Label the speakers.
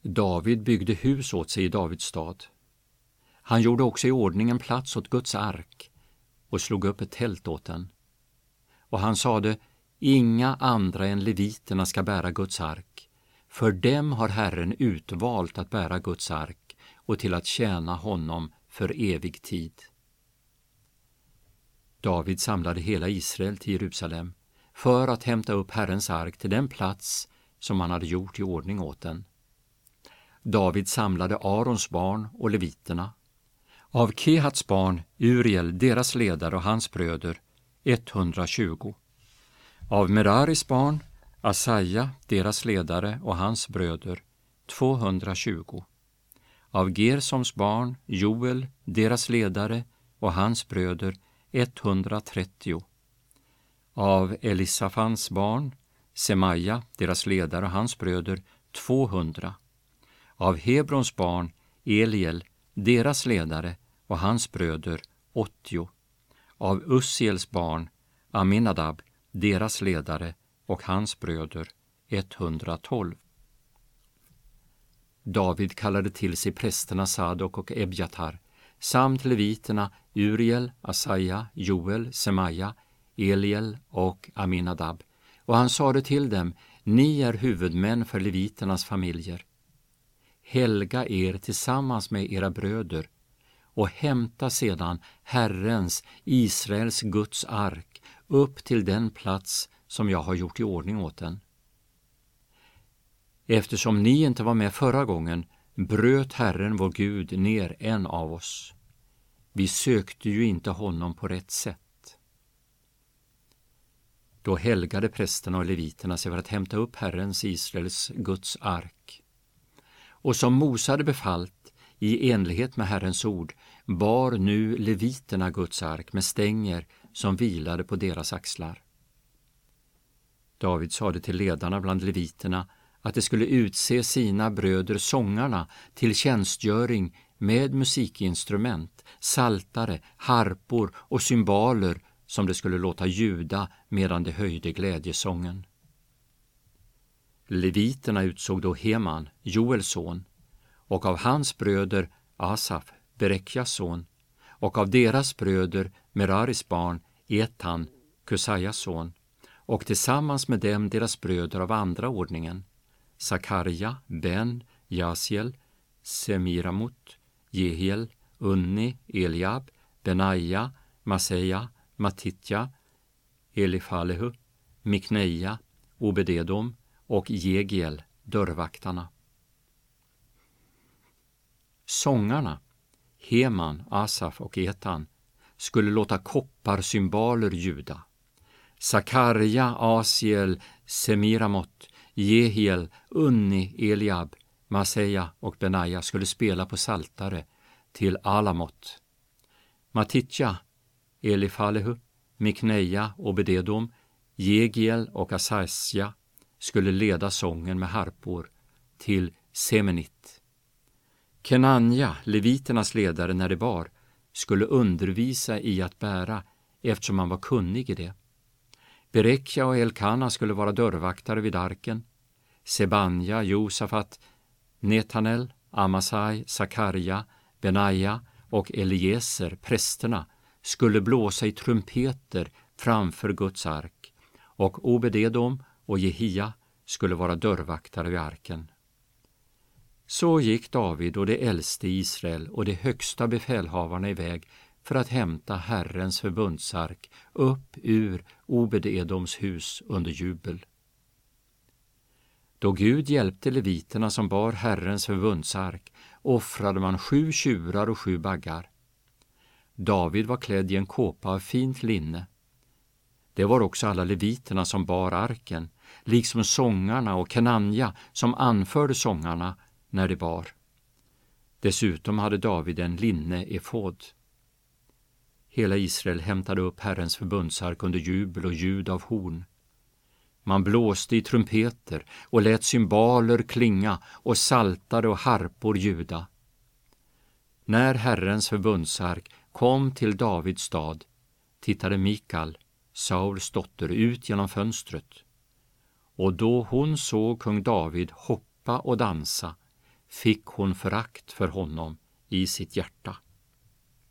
Speaker 1: David byggde hus åt sig i Davids stad. Han gjorde också i ordning en plats åt Guds ark och slog upp ett tält åt den. Och han sade, inga andra än leviterna ska bära Guds ark, för dem har Herren utvalt att bära Guds ark och till att tjäna honom för evig tid. David samlade hela Israel till Jerusalem för att hämta upp Herrens ark till den plats som han hade gjort i ordning åt den. David samlade Arons barn och leviterna. Av Kehats barn Uriel, deras ledare och hans bröder, 120. Av Meraris barn Asaja, deras ledare och hans bröder, 220. Av Gersoms barn Joel, deras ledare och hans bröder, 130. Av Elisafans barn Semaja, deras ledare och hans bröder, 200. Av Hebrons barn Eliel, deras ledare och hans bröder, 80. Av Ussiels barn Aminadab, deras ledare och hans bröder, 112. David kallade till sig prästerna Sadok och Ebjatar samt leviterna Uriel, Asaja, Joel, Semaja, Eliel och Aminadab, och han sade till dem, ni är huvudmän för leviternas familjer. Helga er tillsammans med era bröder och hämta sedan Herrens, Israels Guds ark upp till den plats som jag har gjort i ordning åt den. Eftersom ni inte var med förra gången bröt Herren vår Gud ner en av oss. Vi sökte ju inte honom på rätt sätt. Då helgade prästerna och leviterna sig för att hämta upp Herrens, Israels Guds ark. Och som Mose hade befallt i enlighet med Herrens ord bar nu leviterna Guds ark med stänger som vilade på deras axlar. David sade till ledarna bland leviterna att de skulle utse sina bröder sångarna till tjänstgöring med musikinstrument, saltare, harpor och cymbaler som de skulle låta ljuda medan de höjde glädjesången. Leviterna utsåg då Heman, Joels son, och av hans bröder Asaf, Berekjas son, och av deras bröder Meraris barn Etan, Kusajas son, och tillsammans med dem deras bröder av andra ordningen, Sakarja, Ben, Jasiel, Semiramot, Jehiel, Unni, Eliab, Benaja, Maseja, Matitja, Elifalehu, Mikneja, Obededom och Jegiel, dörrvaktarna. Sångarna, Heman, Asaf och Etan, skulle låta kopparsymbaler ljuda. Sakarja, Asiel, Semiramot, Jehiel, Unni, Eliab, Maseja och Benaja skulle spela på saltare till Alamot. Matitja, Elifalehu, Mikneja, Obededom, Jegiel och Asasja skulle leda sången med harpor till Semenit. Kenanja, leviternas ledare när det bar, skulle undervisa i att bära eftersom han var kunnig i det. Berekja och Elkana skulle vara dörrvaktare vid arken. Sebanja, Josafat, Netanel, Amasai, Sakarja, Benaja och Eliezer, prästerna, skulle blåsa i trumpeter framför Guds ark, och Obededom och Jehia skulle vara dörrvaktare vid arken. Så gick David och de äldste i Israel och de högsta befälhavarna iväg för att hämta Herrens förbundsark upp ur Obededoms hus under jubel. Då Gud hjälpte leviterna som bar Herrens förbundsark offrade man 7 tjurar och 7 baggar. David var klädd i en kåpa av fint linne. Det var också alla leviterna som bar arken, liksom sångarna och Kenanja som anförde sångarna när de bar. Dessutom hade David en linne-efod. Hela Israel hämtade upp Herrens förbundsark under jubel och ljud av horn. Man blåste i trumpeter och lät cymbaler klinga och saltade och harpor ljuda. När Herrens förbundsark kom till Davids stad tittade Mikal, Sauls dotter, ut genom fönstret. Och då hon såg kung David hoppa och dansa fick hon förakt för honom i sitt hjärta.